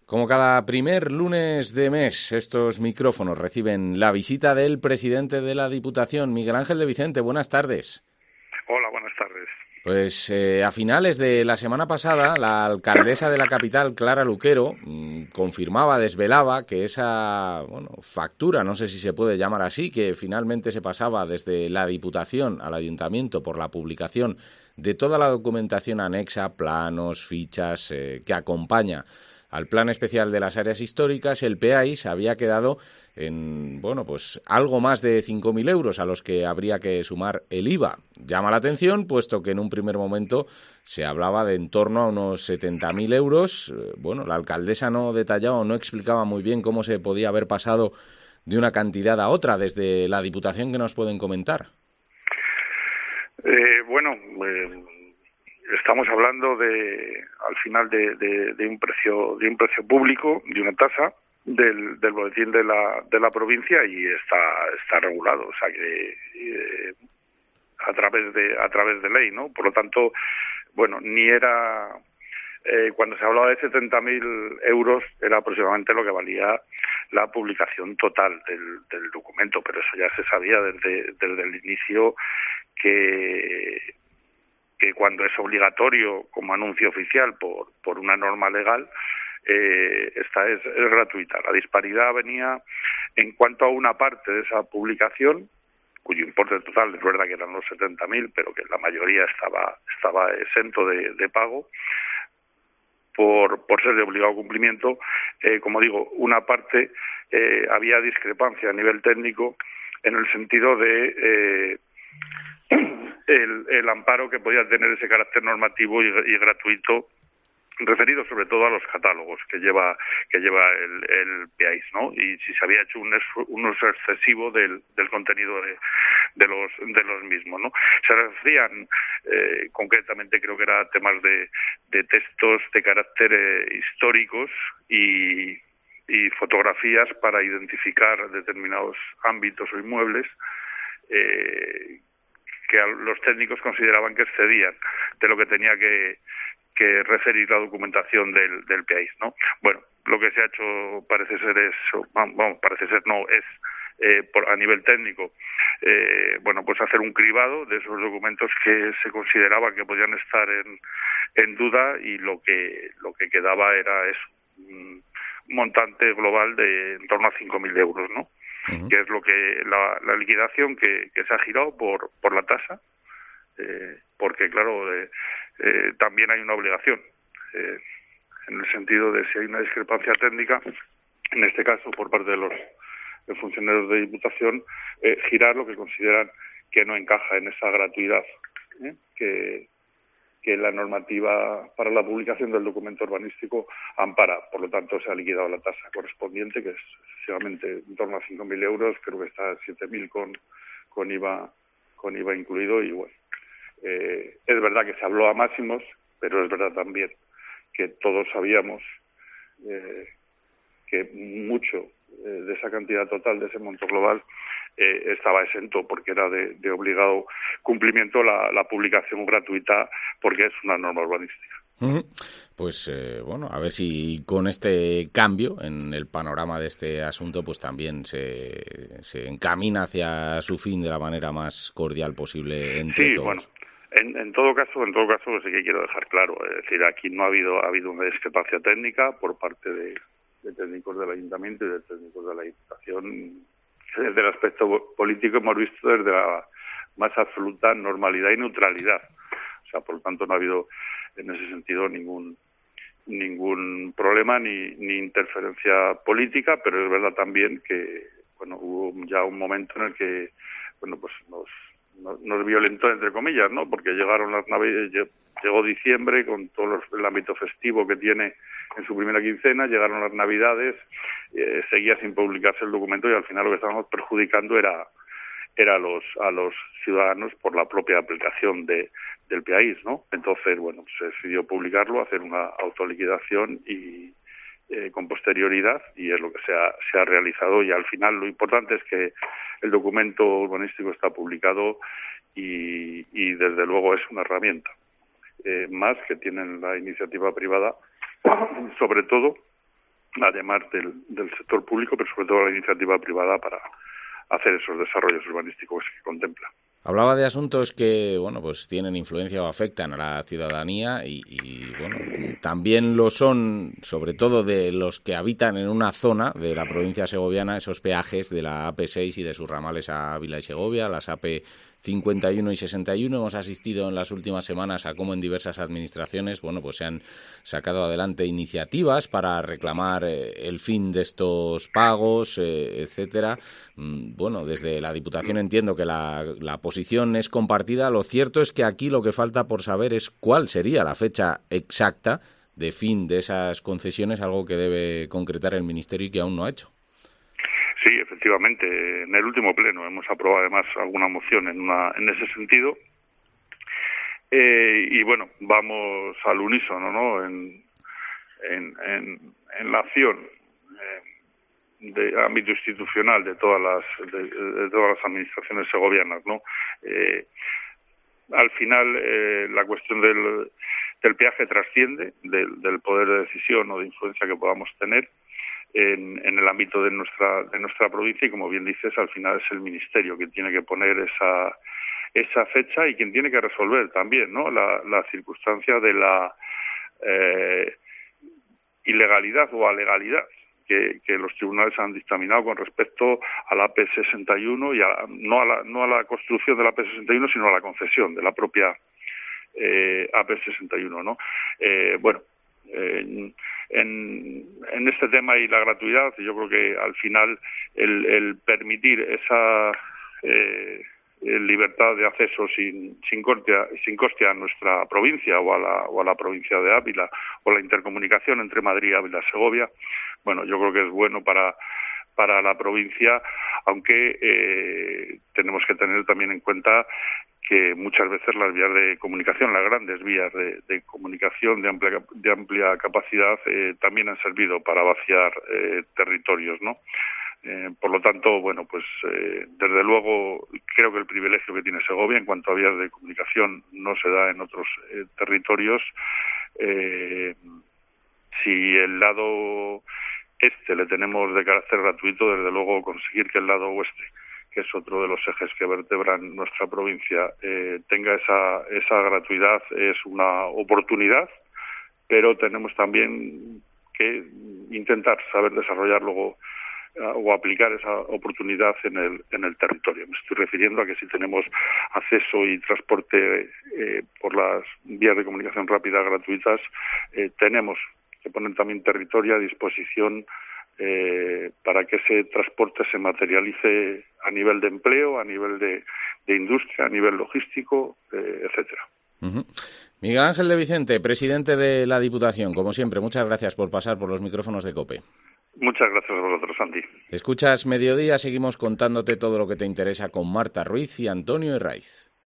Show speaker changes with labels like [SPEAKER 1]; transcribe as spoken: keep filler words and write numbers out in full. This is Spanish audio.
[SPEAKER 1] Como cada primer lunes de mes, estos micrófonos reciben la visita del presidente de la Diputación, Miguel Ángel de Vicente. Buenas tardes.
[SPEAKER 2] Hola, buenas tardes.
[SPEAKER 1] Pues eh, a finales de la semana pasada, la alcaldesa de la capital, Clara Luquero, mmm, confirmaba, desvelaba que esa bueno, factura, no sé si se puede llamar así, que finalmente se pasaba desde la Diputación al Ayuntamiento por la publicación de toda la documentación anexa, planos, fichas, eh, que acompaña al Plan Especial de las Áreas Históricas, el P A I S había quedado en, bueno, pues algo más de cinco mil euros a los que habría que sumar el I V A. Llama la atención, puesto que en un primer momento se hablaba de en torno a unos setenta mil euros. Bueno, la alcaldesa no detallaba o no explicaba muy bien cómo se podía haber pasado de una cantidad a otra desde la Diputación. ¿Que nos pueden comentar?
[SPEAKER 2] Eh, bueno, eh... Estamos hablando de, al final, de, de, de un precio, de un precio público, de una tasa del, del boletín de la, de la provincia y está, está regulado, o sea que eh, a través de, a través de ley, ¿no? Por lo tanto, bueno, ni era eh, cuando se hablaba de setenta mil euros era aproximadamente lo que valía la publicación total del, del documento, pero eso ya se sabía desde, desde el inicio que que cuando es obligatorio como anuncio oficial por, por una norma legal, eh, esta es, es gratuita. La disparidad venía en cuanto a una parte de esa publicación, cuyo importe total es verdad que eran los setenta mil, pero que la mayoría estaba, estaba exento de, de pago, por, por ser de obligado cumplimiento. Eh, como digo, una parte eh, había discrepancia a nivel técnico en el sentido de eh, El, el amparo que podía tener ese carácter normativo y, y gratuito, referido sobre todo a los catálogos que lleva que lleva el, el P A I S, ¿no? Y si se había hecho un, un uso excesivo del, del contenido de, de los de los mismos, ¿no? Se referían eh, concretamente, creo que era temas de, de textos de carácter eh, históricos y y fotografías para identificar determinados ámbitos o inmuebles eh, que los técnicos consideraban que excedían de lo que tenía que, que referir la documentación del, del P A I S, ¿no? Bueno, lo que se ha hecho parece ser es, vamos, parece ser no, es eh, por, a nivel técnico, eh, bueno, pues hacer un cribado de esos documentos que se consideraba que podían estar en, en duda y lo que lo que quedaba era eso, un montante global de en torno a cinco mil euros, ¿no? Uh-huh. Que es lo que la, la liquidación que, que se ha girado por por la tasa, eh, porque claro, eh, eh, también hay una obligación, eh, en el sentido de si hay una discrepancia técnica, en este caso por parte de los de funcionarios de Diputación, eh, girar lo que consideran que no encaja en esa gratuidad, ¿eh? que que la normativa para la publicación del documento urbanístico ampara. Por lo tanto, se ha liquidado la tasa correspondiente, que es excesivamente en torno a cinco mil euros, creo que está a siete mil con, con IVA con IVA incluido. Y bueno, eh, es verdad que se habló a máximos, pero es verdad también que todos sabíamos eh, que mucho eh, de esa cantidad total, de ese monto global, Eh, estaba exento porque era de, de obligado cumplimiento la, la publicación gratuita porque es una norma urbanística.
[SPEAKER 1] Uh-huh. Pues eh, bueno, a ver si con este cambio en el panorama de este asunto pues también se, se encamina hacia su fin de la manera más cordial posible entre
[SPEAKER 2] sí,
[SPEAKER 1] todos.
[SPEAKER 2] Bueno. En, en todo caso, en todo caso sí que quiero dejar claro, es decir, aquí no ha habido ha habido una discrepancia técnica por parte de, de técnicos del Ayuntamiento y de técnicos de la Diputación. Desde el aspecto político hemos visto desde la más absoluta normalidad y neutralidad. O sea, por lo tanto no ha habido en ese sentido ningún ningún problema ni, ni interferencia política, pero es verdad también que bueno hubo ya un momento en el que bueno pues nos nos, nos violentó entre comillas, ¿no? Porque llegaron las navidades, llegó diciembre con todo los, el ámbito festivo que tiene en su primera quincena, llegaron las navidades, eh, seguía sin publicarse el documento y al final lo que estábamos perjudicando era era a los a los ciudadanos por la propia aplicación de del P A I S, ¿no? Entonces, bueno, se decidió publicarlo, hacer una autoliquidación y eh, con posterioridad, y es lo que se ha se ha realizado, y al final lo importante es que el documento urbanístico está publicado y, y desde luego es una herramienta eh, más que tienen la iniciativa privada, sobre todo además del, del sector público, pero sobre todo la iniciativa privada para hacer esos desarrollos urbanísticos que contempla.
[SPEAKER 1] Hablaba de asuntos que, bueno, pues tienen influencia o afectan a la ciudadanía y, y, bueno, también lo son, sobre todo de los que habitan en una zona de la provincia segoviana, esos peajes de la A P seis y de sus ramales a Ávila y Segovia, las A P cincuenta y uno y sesenta y uno. Hemos asistido en las últimas semanas a cómo en diversas administraciones, bueno, pues se han sacado adelante iniciativas para reclamar eh, el fin de estos pagos, eh, etcétera. Mm, bueno, desde la Diputación entiendo que la, la posición es compartida. Lo cierto es que aquí lo que falta por saber es cuál sería la fecha exacta de fin de esas concesiones, algo que debe concretar el Ministerio y que aún no ha hecho.
[SPEAKER 2] Sí, efectivamente. En el último pleno hemos aprobado además alguna moción en, una, en ese sentido. Eh, y bueno, vamos al unísono, ¿no? En, en, en, en la acción eh, de ámbito institucional de todas las de, de todas las administraciones segovianas, ¿no? Eh, al final eh, la cuestión del, del peaje trasciende del, del poder de decisión o de influencia que podamos tener en, en el ámbito de nuestra de nuestra provincia, y como bien dices, al final es el Ministerio quien tiene que poner esa esa fecha y quien tiene que resolver también, ¿no? La, la circunstancia de la eh, ilegalidad o alegalidad que, que los tribunales han dictaminado con respecto a la A P sesenta y uno y a, no a la no a la construcción de la A P sesenta y uno, sino a la concesión de la propia eh, A P sesenta y uno, ¿no? Eh, bueno, eh, en, en este tema y la gratuidad, yo creo que al final el, el permitir esa eh, libertad de acceso sin sin coste, sin coste a nuestra provincia o a la o a la provincia de Ávila, o la intercomunicación entre Madrid, Ávila y Segovia, bueno, yo creo que es bueno para para la provincia, aunque eh, tenemos que tener también en cuenta que muchas veces las vías de comunicación, las grandes vías de, de comunicación de amplia, de amplia capacidad, eh, también han servido para vaciar eh, territorios, ¿no? Eh, por lo tanto, bueno, pues eh, desde luego creo que el privilegio que tiene Segovia en cuanto a vías de comunicación no se da en otros eh, territorios. Eh, si el lado este le tenemos de carácter gratuito, desde luego conseguir que el lado oeste, que es otro de los ejes que vertebran nuestra provincia, eh, tenga esa esa gratuidad es una oportunidad, pero tenemos también que intentar saber desarrollar luego o aplicar esa oportunidad en el en el territorio. Me estoy refiriendo a que si tenemos acceso y transporte eh, por las vías de comunicación rápida gratuitas, eh, tenemos que poner también territorio a disposición eh, para que ese transporte se materialice a nivel de empleo, a nivel de, de industria, a nivel logístico, eh, etcétera.
[SPEAKER 1] Uh-huh. Miguel Ángel de Vicente, presidente de la Diputación, como siempre, muchas gracias por pasar por los micrófonos de COPE.
[SPEAKER 2] Muchas gracias a vosotros, Santi.
[SPEAKER 1] Escuchas Mediodía, seguimos contándote todo lo que te interesa con Marta Ruiz y Antonio Herraiz.